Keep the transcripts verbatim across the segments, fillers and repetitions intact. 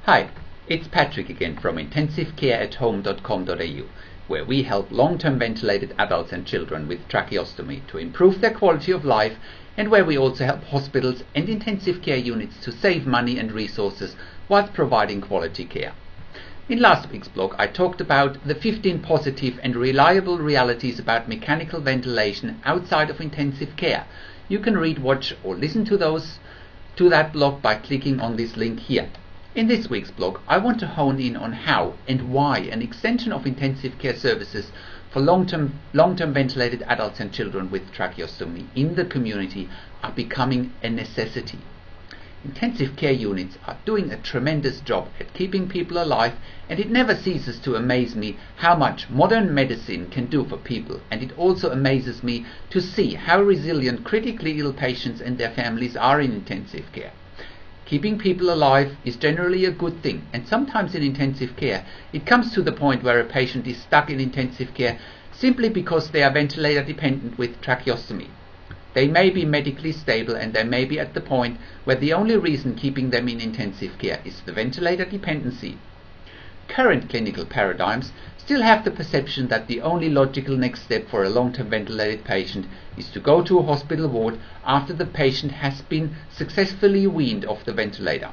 Hi, it's Patrick again from intensive care at home dot com dot a u, where we help long-term ventilated adults and children with tracheostomy to improve their quality of life, and where we also help hospitals and intensive care units to save money and resources whilst providing quality care. In last week's blog, I talked about the fifteen positive and reliable realities about mechanical ventilation outside of intensive care. You can read, watch or listen to those to that blog by clicking on this link here. In this week's blog, I want to hone in on how and why an extension of intensive care services for long-term long-term ventilated adults and children with tracheostomy in the community are becoming a necessity. Intensive care units are doing a tremendous job at keeping people alive, and it never ceases to amaze me how much modern medicine can do for people, and it also amazes me to see how resilient critically ill patients and their families are in intensive care. Keeping people alive is generally a good thing, and sometimes in intensive care it comes to the point where a patient is stuck in intensive care simply because they are ventilator dependent with tracheostomy. They may be medically stable, and they may be at the point where the only reason keeping them in intensive care is the ventilator dependency. Current clinical paradigms still have the perception that the only logical next step for a long-term ventilated patient is to go to a hospital ward after the patient has been successfully weaned off the ventilator.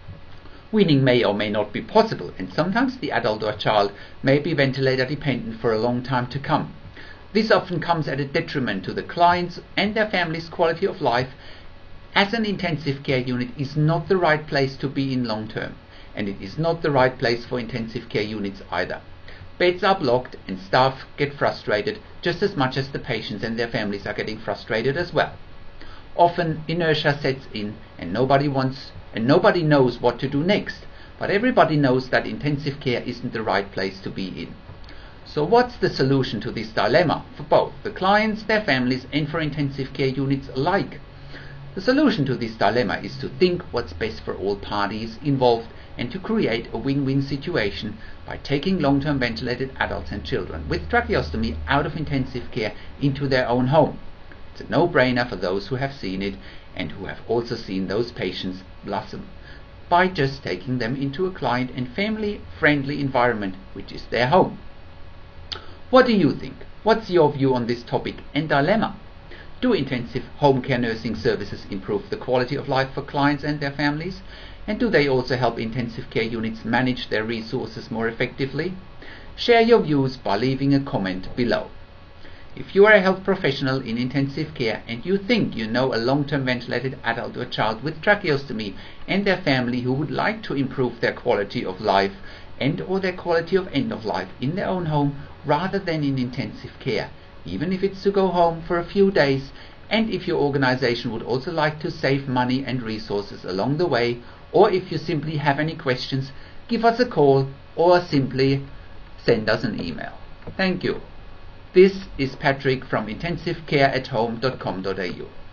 Weaning may or may not be possible, and sometimes the adult or child may be ventilator dependent for a long time to come. This often comes at a detriment to the clients and their families' quality of life, as an intensive care unit is not the right place to be in long term, and it is not the right place for intensive care units either. Beds are blocked and staff get frustrated just as much as the patients and their families are getting frustrated as well. Often inertia sets in and nobody wants and nobody knows what to do next, but everybody knows that intensive care isn't the right place to be in. So what's the solution to this dilemma for both the clients, their families, and for intensive care units alike? The solution to this dilemma is to think what's best for all parties involved and to create a win-win situation by taking long-term ventilated adults and children with tracheostomy out of intensive care into their own home. It's a no-brainer for those who have seen it and who have also seen those patients blossom by just taking them into a client and family-friendly environment, which is their home. What do you think? What's your view on this topic and dilemma? Do intensive home care nursing services improve the quality of life for clients and their families? And do they also help intensive care units manage their resources more effectively? Share your views by leaving a comment below. If you are a health professional in intensive care and you think you know a long-term ventilated adult or child with tracheostomy and their family who would like to improve their quality of life and or their quality of end of life in their own home rather than in intensive care, even if it's to go home for a few days, and if your organization would also like to save money and resources along the way, or if you simply have any questions, give us a call or simply send us an email. Thank you. This is Patrick from intensive care at home dot com dot a u.